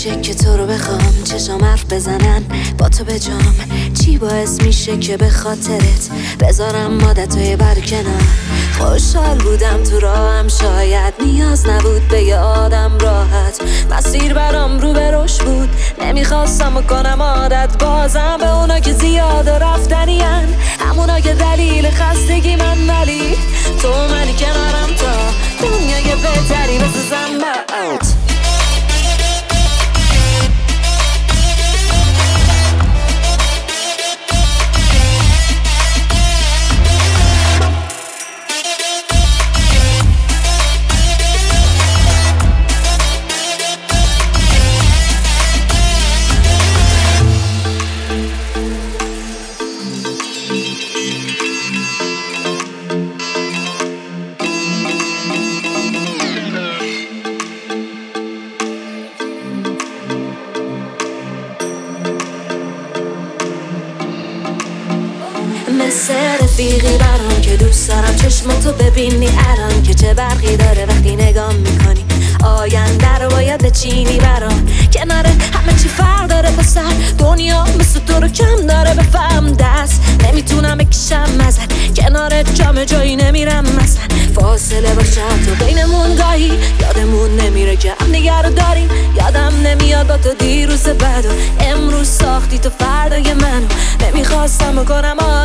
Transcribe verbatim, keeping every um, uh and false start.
میشه که تو رو بخوام چشام حرف بزنن با تو به جام؟ چی باعث میشه که به خاطرت بذارم عادتهای بر کنار؟ خوشحال بودم تو راهم، شاید نیاز نبود به یه آدم راحت. مسیر برام رو به رشد بود، نمیخواستم کنم عادت بازم به اونا که زیاد رفتنین، همونا که دلیل خستگی من، ولی تو منی کنارم تا دنیای بهتری بسازم برات. مثل رفیقی برام که دوست دارم چشماتو ببینی الان که چه برقی داره وقتی نگاه میکنی. آینده رو باید بچینی برام، کنار همه چی فرق داره پسر، دنیا مثل تو رو کم داره بفهم. دست نمیتونم بکشم ازت، کنار جام جایی نمیرم مثلا. فاصله باشه تو بینمون، گاهی یادمون نمیره که هم دیگه رو داریم. یادم نمیاد با تو دیروز بعد و امروز ساختی تو فردای منو، نمیخواستم بکنم